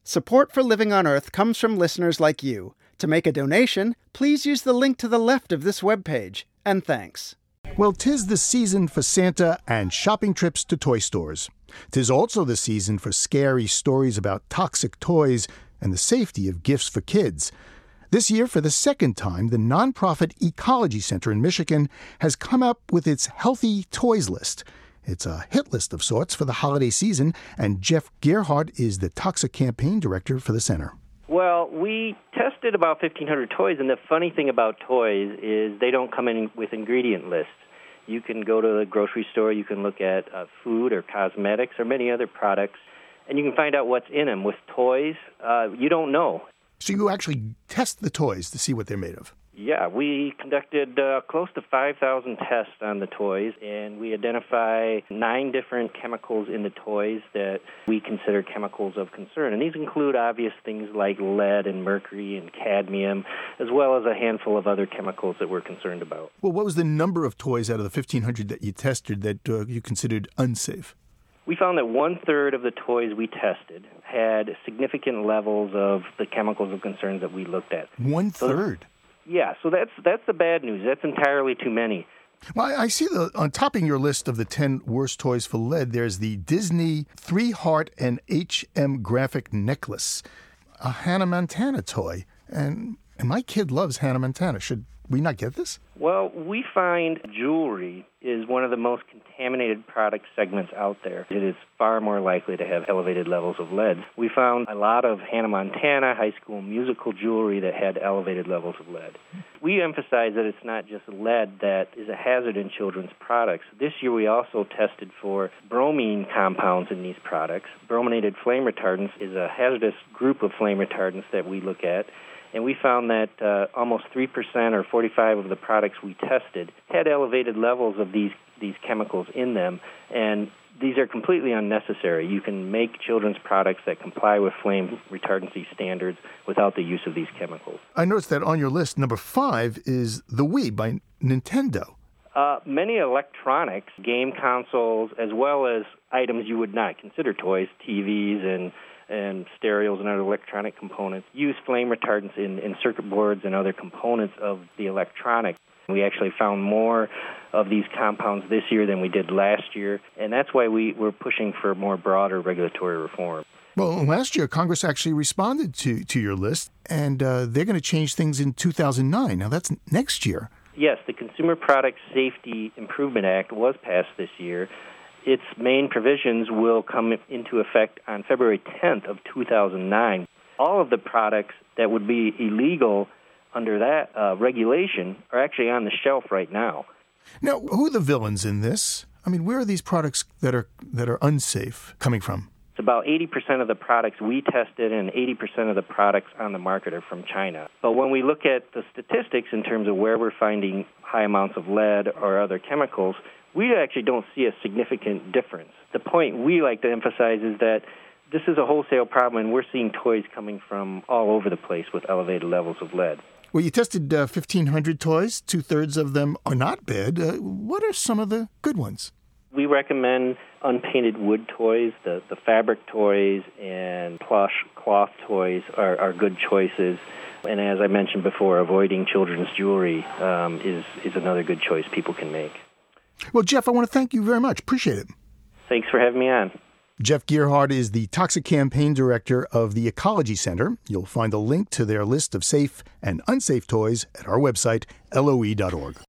Support for Living on Earth comes from listeners like you. To make a donation, please use the link to the left of this webpage. And thanks. Well, 'tis the season for Santa and shopping trips to toy stores. 'Tis also the season for scary stories about toxic toys and the safety of gifts for kids. This year, for the second time, the nonprofit Ecology Center in Michigan has come up with its Healthy Toys list. It's a hit list of sorts for the holiday season, and Jeff Gerhardt is the Toxic Campaign Director for the center. Well, we tested about 1,500 toys, and the funny thing about toys is they don't come in with ingredient lists. You can go to the grocery store, you can look at food or cosmetics or many other products, and you can find out what's in them. With toys, you don't know. So you actually test the toys to see what they're made of? Yeah, we conducted close to 5,000 tests on the toys, and we identify 9 different chemicals in the toys that we consider chemicals of concern. And these include obvious things like lead and mercury and cadmium, as well as a handful of other chemicals that we're concerned about. Well, what was the number of toys out of the 1,500 that you tested that you considered unsafe? We found that 1/3 of the toys we tested had significant levels of the chemicals of concern that we looked at. 1/3? Yeah, so that's the bad news. That's entirely too many. Well, I see on topping your list of the 10 worst toys for lead, there's the Disney 3-Heart and HM graphic necklace, a Hannah Montana toy. And my kid loves Hannah Montana. Should we not get this? Well, we find jewelry is one of the most contaminated product segments out there. It is far more likely to have elevated levels of lead. We found a lot of Hannah Montana High School Musical jewelry that had elevated levels of lead. We emphasize that it's not just lead that is a hazard in children's products. This year we also tested for bromine compounds in these products. Brominated flame retardants is a hazardous group of flame retardants that we look at. And we found that almost 3% or 45 of the products we tested had elevated levels of these chemicals in them, and these are completely unnecessary. You can make children's products that comply with flame retardancy standards without the use of these chemicals. I noticed that on your list, number 5 is the Wii by Nintendo. Many electronics, game consoles, as well as items you would not consider toys, TVs and stereos and other electronic components, use flame retardants in circuit boards and other components of the electronics. We actually found more of these compounds this year than we did last year, and that's why we're pushing for more broader regulatory reform. Well, last year, Congress actually responded to your list, and they're going to change things in 2009. Now, that's next year. Yes, the Consumer Product Safety Improvement Act was passed this year. Its main provisions will come into effect on February 10th of 2009. All of the products that would be illegal under that regulation are actually on the shelf right now. Now, who are the villains in this? I mean, where are these products that are unsafe coming from? It's about 80% of the products we tested and 80% of the products on the market are from China. But when we look at the statistics in terms of where we're finding high amounts of lead or other chemicals, we actually don't see a significant difference. The point we like to emphasize is that this is a wholesale problem, and we're seeing toys coming from all over the place with elevated levels of lead. Well, you tested 1,500 toys. 2/3 of them are not bad. What are some of the good ones? We recommend unpainted wood toys. The fabric toys and plush cloth toys are good choices. And as I mentioned before, avoiding children's jewelry is another good choice people can make. Well, Jeff, I want to thank you very much. Appreciate it. Thanks for having me on. Jeff Gerhardt is the Toxic Campaign Director of the Ecology Center. You'll find a link to their list of safe and unsafe toys at our website, LOE.org.